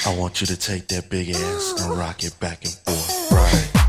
I want you to take that big ass and rock it back and forth. Right.